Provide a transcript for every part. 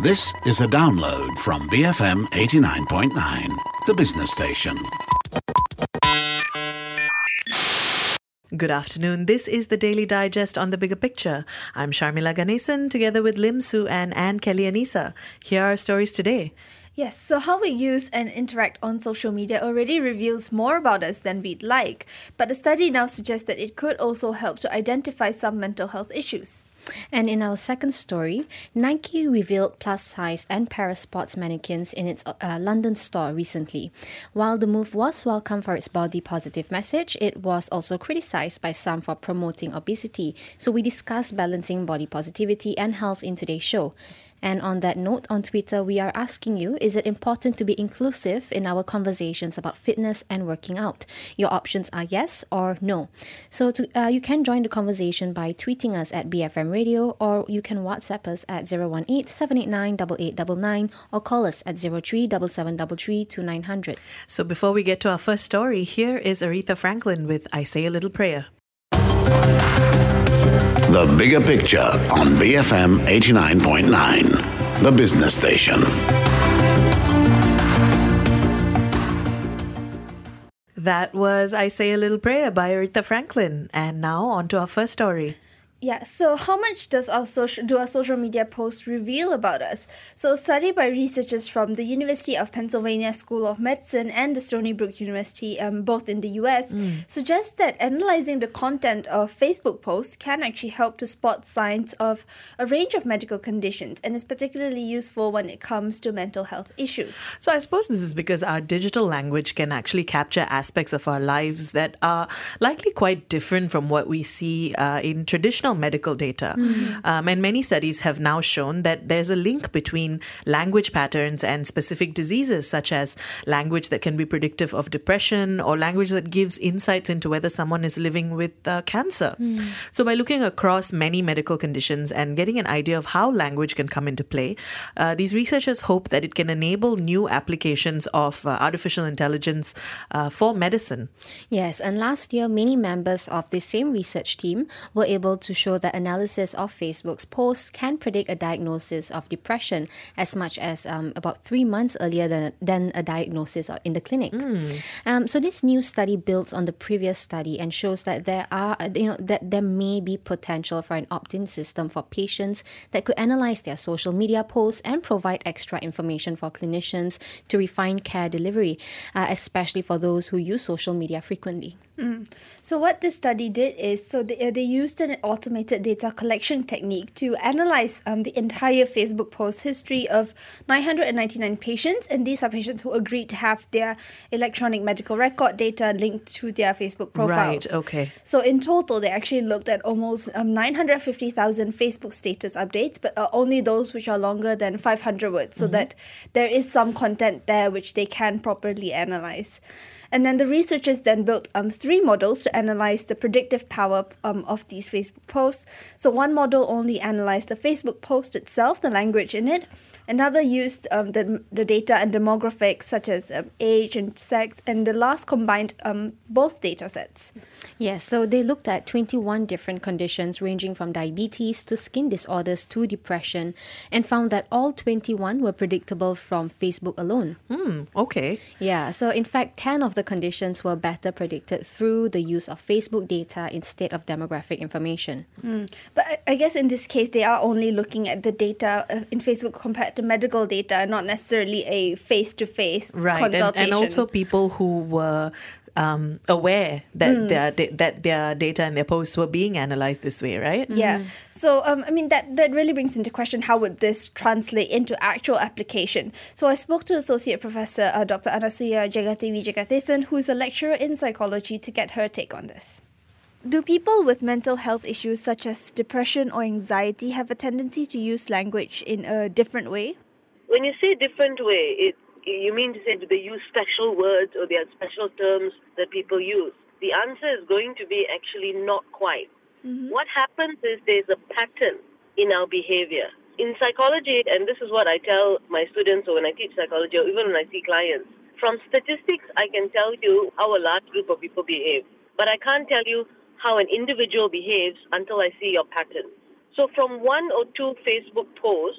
This is a download from BFM 89.9, the business station. Good afternoon. This is the Daily Digest on The Bigger Picture. I'm Sharmila Ganesan together with Lim Su and Anne Kelly Anissa. Here are our stories today. Yes, so how we use and interact on social media already reveals more about us than we'd like, but a study now suggests that it could also help to identify some mental health issues. And in our second story, Nike revealed plus-size and para-sports mannequins in its London store recently. While the move was welcome for its body-positive message, it was also criticized by some for promoting obesity. So we discussed balancing body positivity and health in today's show. And on that note, on Twitter, we are asking you, is it important to be inclusive in our conversations about fitness and working out? Your options are yes or no. So you can join the conversation by tweeting us at BFM Radio, or you can WhatsApp us at 018-789-8899 or call us at 03-7733-2900. So before we get to our first story, here is Aretha Franklin with I Say a Little Prayer. The Bigger Picture on BFM 89.9, the business station. That was I Say a Little Prayer by Aretha Franklin. And now on to our first story. Yeah, so how much do our social media posts reveal about us? So a study by researchers from the University of Pennsylvania School of Medicine and the Stony Brook University, both in the US, suggests that analyzing the content of Facebook posts can actually help to spot signs of a range of medical conditions, and is particularly useful when it comes to mental health issues. So I suppose this is because our digital language can actually capture aspects of our lives that are likely quite different from what we see in traditional medical data. And many studies have now shown that there's a link between language patterns and specific diseases, such as language that can be predictive of depression or language that gives insights into whether someone is living with cancer. So by looking across many medical conditions and getting an idea of how language can come into play, these researchers hope that it can enable new applications of artificial intelligence for medicine. Yes, and last year, many members of the same research team were able to show that analysis of Facebook's posts can predict a diagnosis of depression as much as about 3 months earlier than a diagnosis in the clinic. So this new study builds on the previous study and shows that there may be potential for an opt-in system for patients that could analyze their social media posts and provide extra information for clinicians to refine care delivery, especially for those who use social media frequently. So what this study did is, they used an automated data collection technique to analyze the entire Facebook post history of 999 patients, and these are patients who agreed to have their electronic medical record data linked to their Facebook profiles. Right, okay. So in total, they actually looked at almost 950,000 Facebook status updates, but only those which are longer than 500 words, so that there is some content there which they can properly analyze. And then the researchers then built 3 models to analyze the predictive power of these Facebook posts. So one model only analyzed the Facebook post itself, the language in it. Another used the data and demographics such as age and sex, and the last combined both data sets. Yes, so they looked at 21 different conditions ranging from diabetes to skin disorders to depression, and found that all 21 were predictable from Facebook alone. Okay. Yeah, so in fact, 10 of the conditions were better predicted through the use of Facebook data instead of demographic information. But I guess in this case, they are only looking at the data in Facebook compared to medical data, and not necessarily a face-to-face consultation. And also people who were aware that their data and their posts were being analyzed this way, right? Yeah. So, that really brings into question, how would this translate into actual application? So I spoke to Associate Professor Dr. Anasuya Jagadevi Jagadesan, who is a lecturer in psychology, to get her take on this. Do people with mental health issues such as depression or anxiety have a tendency to use language in a different way? When you say different way, you mean to say, do they use special words or there are special terms that people use? The answer is going to be actually not quite. What happens is there's a pattern in our behavior. In psychology, and this is what I tell my students or when I teach psychology or even when I see clients, from statistics I can tell you how a large group of people behave, but I can't tell you how an individual behaves until I see your pattern. So from 1 or 2 Facebook posts,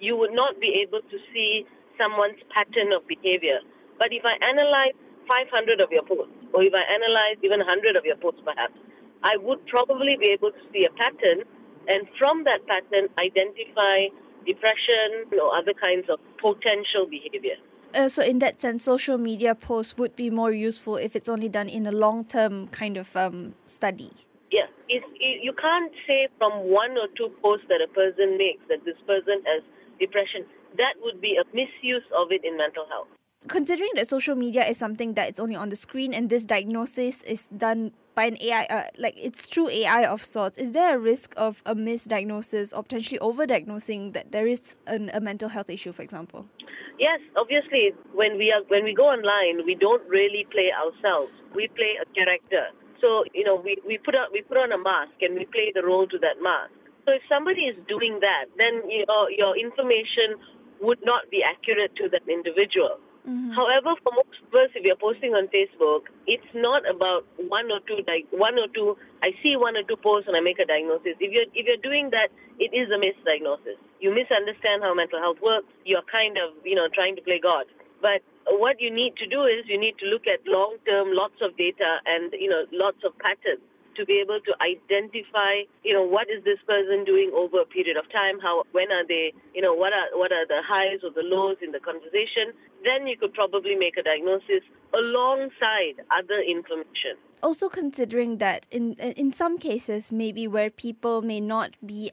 you would not be able to see someone's pattern of behavior. But if I analyze 500 of your posts, or if I analyze even 100 of your posts perhaps, I would probably be able to see a pattern, and from that pattern identify depression or other kinds of potential behavior. So in that sense, social media posts would be more useful if it's only done in a long-term kind of study. Yeah, you can't say from one or two posts that a person makes that this person has depression. That would be a misuse of it in mental health. Considering that social media is something that it's only on the screen and this diagnosis is done by an AI, like it's through AI of sorts, is there a risk of a misdiagnosis or potentially overdiagnosing that there is a mental health issue, for example? Yes, obviously, when we go online, we don't really play ourselves. We play a character. So, we put on a mask and we play the role to that mask. So if somebody is doing that, then your information would not be accurate to that individual. Mm-hmm. However, for most of us, if you're posting on Facebook, it's not about one or two. I see one or two posts and I make a diagnosis. If you're doing that, it is a misdiagnosis. You misunderstand how mental health works. You're kind of trying to play God. But what you need to do is you need to look at long-term, lots of data and lots of patterns to be able to identify, what is this person doing over a period of time? When are they, what are the highs or the lows in the conversation? Then you could probably make a diagnosis alongside other information. Also considering that in some cases, maybe where people may not be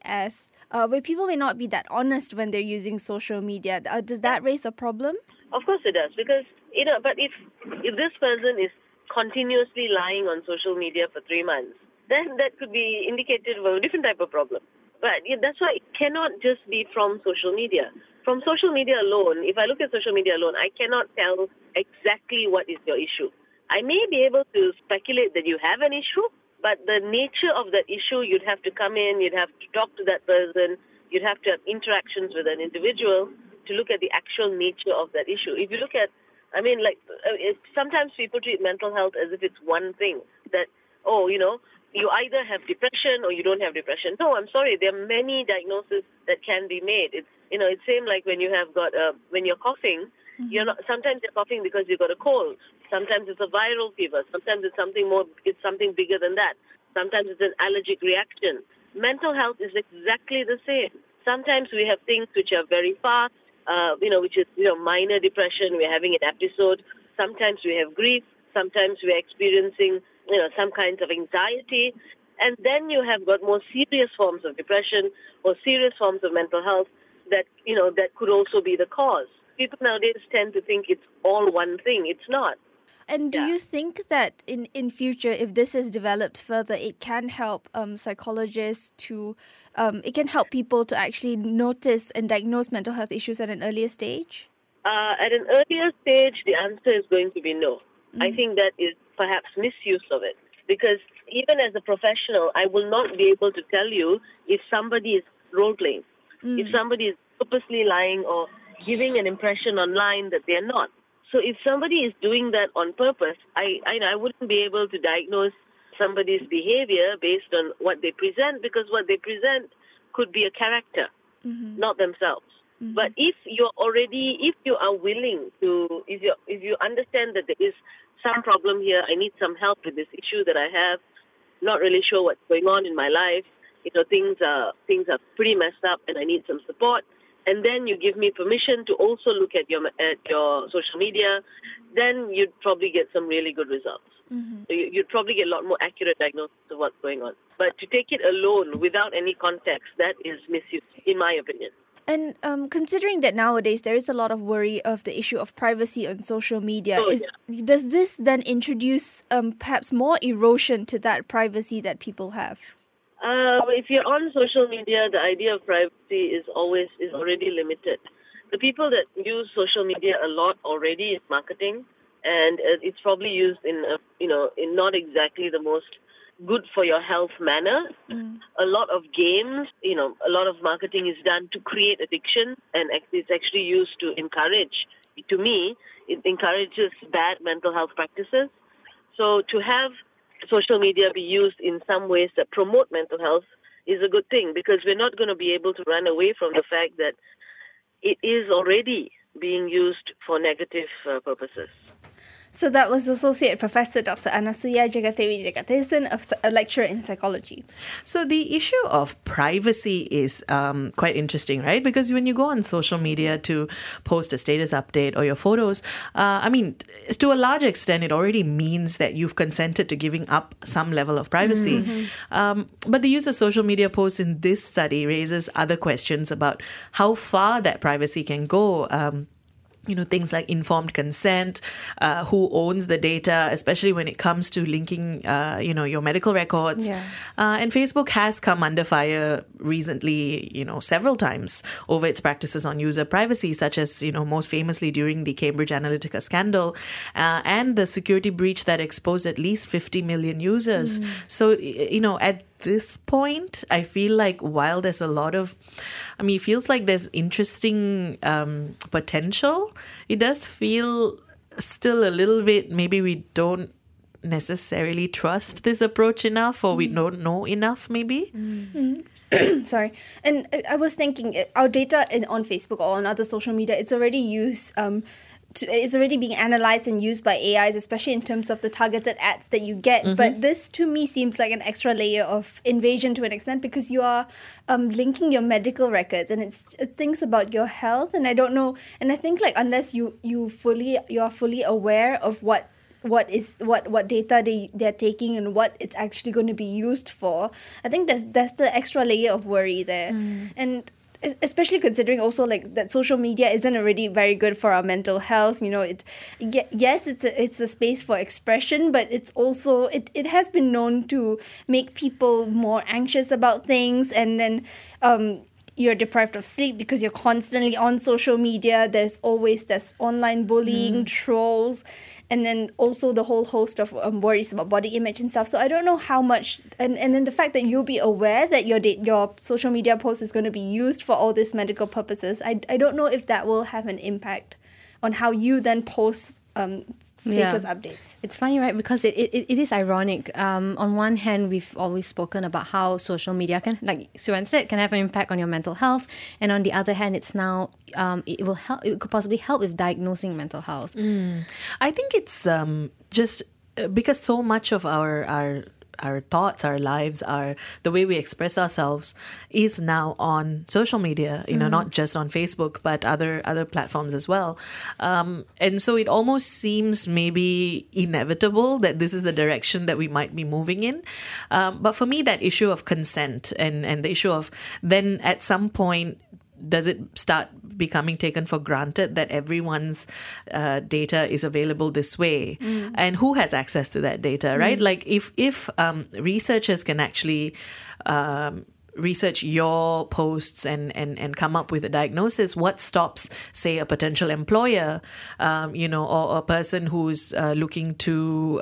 that honest when they're using social media, does that raise a problem? Of course it does, because but if this person is continuously lying on social media for 3 months, then that could be indicative of a different type of problem. But that's why it cannot just be from social media. From social media alone, if I look at social media alone, I cannot tell exactly what is your issue. I may be able to speculate that you have an issue, but the nature of that issue, you'd have to come in, you'd have to talk to that person, you'd have to have interactions with an individual to look at the actual nature of that issue. If you look at, sometimes people treat mental health as if it's one thing, that, you either have depression or you don't have depression. No, I'm sorry, there are many diagnoses that can be made. It's same like when you have got, when you're coughing, mm-hmm. Sometimes you're coughing because you've got a cold. Sometimes it's a viral fever. Sometimes it's something bigger than that. Sometimes it's an allergic reaction. Mental health is exactly the same. Sometimes we have things which are very fast, which is, minor depression. We're having an episode. Sometimes we have grief. Sometimes we're experiencing, some kinds of anxiety. And then you have got more serious forms of depression or serious forms of mental health that could also be the cause. People nowadays tend to think it's all one thing. It's not. And do you think that in future, if this is developed further, it can help psychologists it can help people to actually notice and diagnose mental health issues at an earlier stage? At an earlier stage, the answer is going to be no. Mm-hmm. I think that is perhaps misuse of it. Because even as a professional, I will not be able to tell you if somebody is role-playing, if somebody is purposely lying or giving an impression online that they're not. So if somebody is doing that on purpose, I wouldn't be able to diagnose somebody's behavior based on what they present, because what they present could be a character, mm-hmm. not themselves. Mm-hmm. But if you are willing to, if you understand that there is some problem here, I need some help with this issue that I have, not really sure what's going on in my life, things are pretty messed up and I need some support, and then you give me permission to also look at your social media, then you'd probably get some really good results. Mm-hmm. So you'd probably get a lot more accurate diagnosis of what's going on. But to take it alone without any context, that is misuse, in my opinion. And considering that nowadays there is a lot of worry of the issue of privacy on social media, does this then introduce perhaps more erosion to that privacy that people have? If you're on social media, the idea of privacy is already limited. The people that use social media a lot already is marketing, and it's probably used in not exactly the most good for your health manner. Mm. A lot of games, a lot of marketing is done to create addiction, and it's actually used to encourage. To me, it encourages bad mental health practices. So to have social media be used in some ways that promote mental health is a good thing, because we're not going to be able to run away from the fact that it is already being used for negative purposes. So that was Associate Professor Dr. Anasuya Jagadevi Jagadesan, a lecturer in psychology. So the issue of privacy is quite interesting, right? Because when you go on social media to post a status update or your photos, to a large extent, it already means that you've consented to giving up some level of privacy. But the use of social media posts in this study raises other questions about how far that privacy can go. Things like informed consent, who owns the data, especially when it comes to linking, your medical records. Yeah. And Facebook has come under fire recently, several times over its practices on user privacy, such as, most famously during the Cambridge Analytica scandal and the security breach that exposed at least 50 million users. So, at this point, I feel like while there's a lot of, it feels like there's interesting potential, it does feel still a little bit, maybe we don't necessarily trust this approach enough, or we don't know enough, maybe. Sorry. And I was thinking, our data on Facebook or on other social media, it's already used... it's already being analyzed and used by AIs, especially in terms of the targeted ads that you get. But this, to me, seems like an extra layer of invasion to an extent, because you are linking your medical records, and it's things about your health. And I don't know. And I think unless you are fully aware of what data they're taking and what it's actually going to be used for, I think that's the extra layer of worry there. And especially considering also that social media isn't already very good for our mental health. Yes, it's a space for expression, but it's also it has been known to make people more anxious about things, and then you're deprived of sleep because you're constantly on social media. There's always this online bullying, trolls, and then also the whole host of worries about body image and stuff. So I don't know how much, and then the fact that you'll be aware that your social media post is going to be used for all these medical purposes, I don't know if that will have an impact on how you then post status updates. It's funny, right? Because it is ironic. On one hand, we've always spoken about how social media can, like Suan said, can have an impact on your mental health, and on the other hand, it's now it will help. It could possibly help with diagnosing mental health. I think it's just because so much of our thoughts, our lives, the way we express ourselves is now on social media, not just on Facebook, but other platforms as well. And so it almost seems maybe inevitable that this is the direction that we might be moving in. But for me, that issue of consent and the issue of then at some point, does it start becoming taken for granted that everyone's data is available this way? And who has access to that data, right? Like if researchers can actually research your posts and come up with a diagnosis, what stops, say, a potential employer, or a person who's looking to,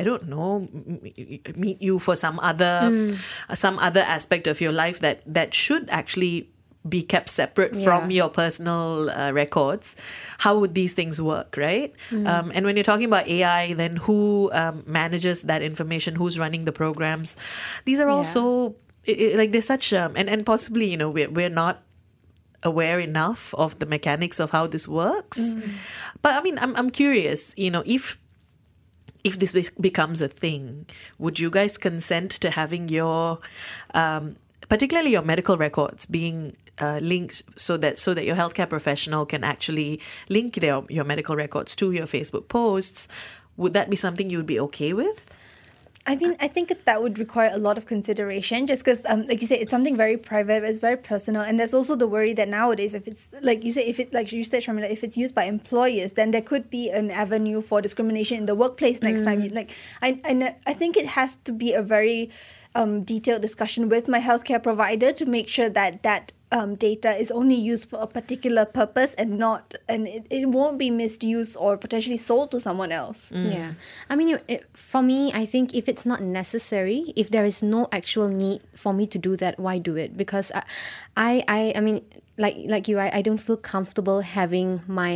meet you for some other aspect of your life that should actually be kept separate from your personal records? How would these things work, right? And when you're talking about AI, then who manages that information? Who's running the programs? These are also there's such and possibly we're not aware enough of the mechanics of how this works. But I mean, I'm curious, if this becomes a thing, would you guys consent to having your particularly your medical records being linked so that your healthcare professional can actually link your medical records to your Facebook posts? Would that be something you would be okay with? I mean, I think that would require a lot of consideration, just because, like you said, it's something very private, it's very personal, and there's also the worry that nowadays, if it's like you said, Sharmila, if it's used by employers, then there could be an avenue for discrimination in the workplace next time. I think it has to be a very detailed discussion with my healthcare provider to make sure that data is only used for a particular purpose and it won't be misused or potentially sold to someone else. Yeah. I mean, for me, I think if it's not necessary, if there is no actual need for me to do that, why do it? Because I mean, like you, I don't feel comfortable having my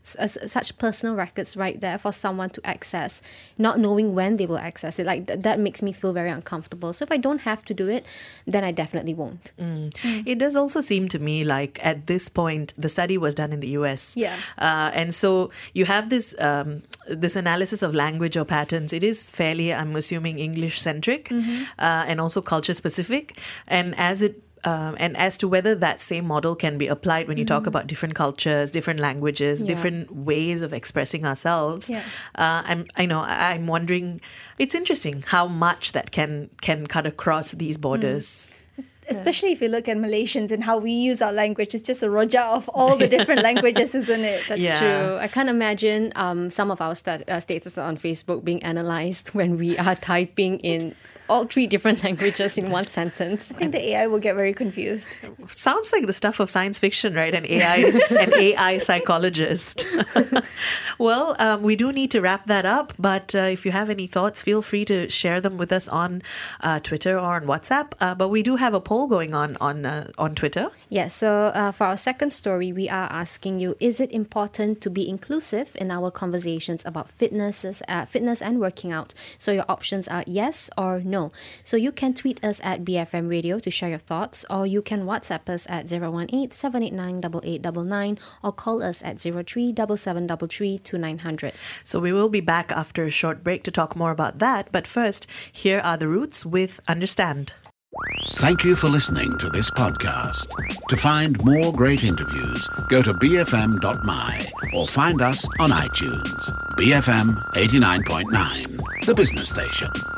such personal records right there for someone to access, not knowing when they will access it. Like that makes me feel very uncomfortable. So if I don't have to do it, then I definitely won't. It does also seem to me like at this point, the study was done in the US. Yeah. And so you have this analysis of language or patterns. It is fairly, I'm assuming, English-centric and also culture-specific. And as to whether that same model can be applied when you talk about different cultures, different languages, different ways of expressing ourselves, I'm wondering. It's interesting how much that can cut across these borders. Especially if you look at Malaysians and how we use our language, it's just a rojak of all the different languages, isn't it? That's true. I can't imagine some of our statuses on Facebook being analysed when we are typing in all 3 different languages in one sentence. I think the AI will get very confused. Sounds like the stuff of science fiction, right? An AI psychologist. Well, we do need to wrap that up. But if you have any thoughts, feel free to share them with us on Twitter or on WhatsApp. But we do have a poll going on Twitter. Yes. So for our second story, we are asking you: is it important to be inclusive in our conversations about fitness and working out? So your options are yes or no. So you can tweet us at BFM Radio to share your thoughts, or you can WhatsApp us at 018-789-8899 or call us at 03-7733-2900. So we will be back after a short break to talk more about that. But first, here are the Roots with Understand. Thank you for listening to this podcast. To find more great interviews, go to bfm.my or find us on iTunes. BFM 89.9, the business station.